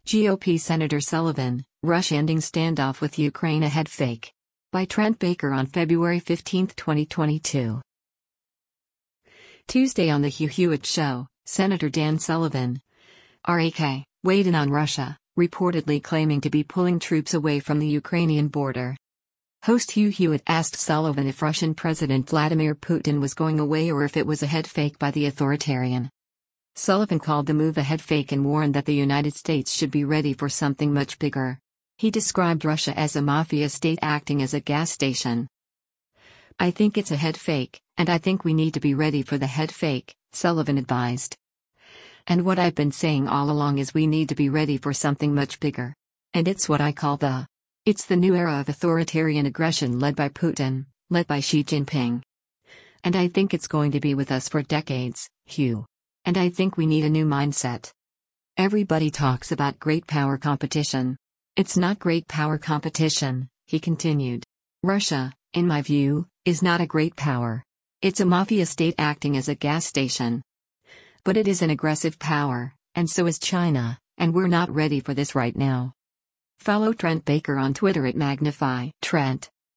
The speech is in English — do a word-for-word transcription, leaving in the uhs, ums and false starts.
G O P Senator Sullivan, Russia ending standoff with Ukraine a head fake. By Trent Baker on February fifteenth, twenty twenty-two. Tuesday on The Hugh Hewitt Show, Senator Dan Sullivan, R A K, weighed in on Russia, reportedly claiming to be pulling troops away from the Ukrainian border. Host Hugh Hewitt asked Sullivan if Russian President Vladimir Putin was going away or if it was a head fake by the authoritarian. Sullivan called the move a head fake and warned that the United States should be ready for something much bigger. He described Russia as a mafia state acting as a gas station. "I think it's a head fake, and I think we need to be ready for the head fake," Sullivan advised. "And what I've been saying all along is we need to be ready for something much bigger. And it's what I call the... It's the new era of authoritarian aggression led by Putin, led by Xi Jinping. And I think it's going to be with us for decades, Hugh. And I think we need a new mindset. Everybody talks about great power competition. It's not great power competition," he continued. "Russia, in my view, is not a great power. It's a mafia state acting as a gas station. But it is an aggressive power, and so is China, and we're not ready for this right now." Follow Trent Baker on Twitter at Magnify Trent.